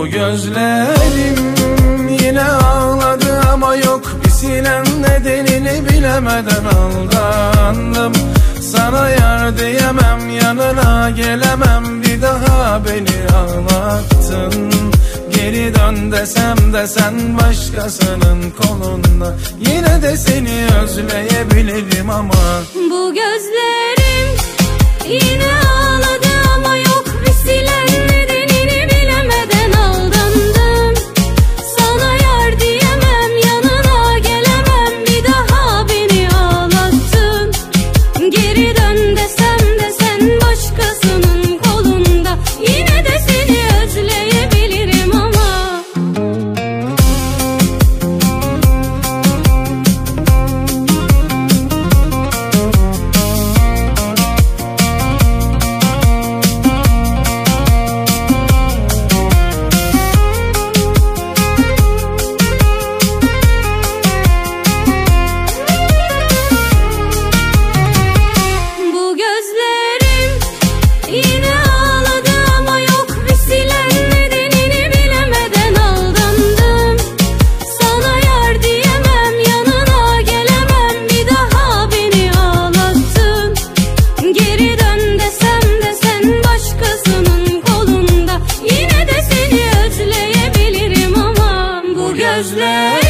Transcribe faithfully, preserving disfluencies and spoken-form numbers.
Bu gözlerim yine ağladı ama yok bir sinen, nedenini bilemeden aldandım. Sana yar diyemem, yanına gelemem, bir daha beni ağlattın. Geri dön desem de sen başkasının kolunda, yine de seni özleyebilirim ama. Bu gözlerim yine ağladı ama yok bir silen, nedenini bilemeden aldandım. Sana yar diyemem, yanına gelemem, bir daha beni ağlattın. Geri dön desem de sen başkasının kolunda, yine de seni özleyebilirim ama. Gözler